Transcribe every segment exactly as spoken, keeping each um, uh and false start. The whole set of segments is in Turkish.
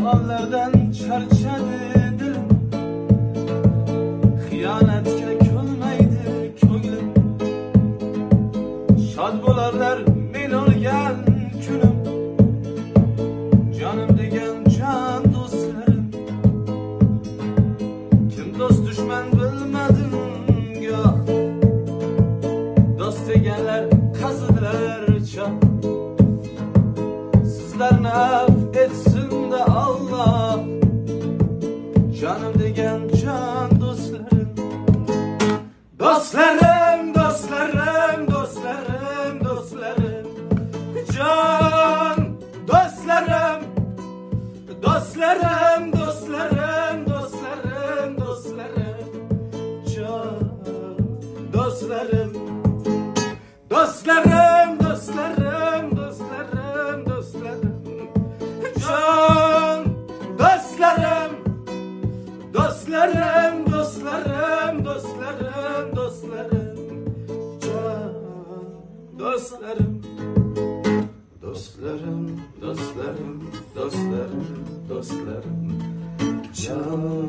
hallerden charchadı dilim, xiyonatka ko'nmaydi ko'nglim. Shod bo'larlar men o'lgan kunim, jonim degan jon do'stlarim. Kim do'st dushman bilmadim goh, do'st deganlar qazidilar choh. Sizlarni af etsin de Allah, canım degan jon do'stlarim. Dostlarım, dostlarım, dostlarım, dostlarım, can dostlarım, dostlarım, dostlarım, dostlarım, dostlarım, can dostlarım, dostlarım, dostlarım, dostlarım, dostlarım, can dostlarım, dostlarım, dostlarım, dostlarım, dostlarım, can dostlarım, dostlarım, dostlarım, dostlarım, dostlarım, can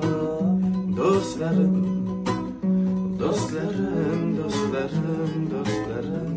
dostlarım, dostlarım, dostlarım, dostlarım.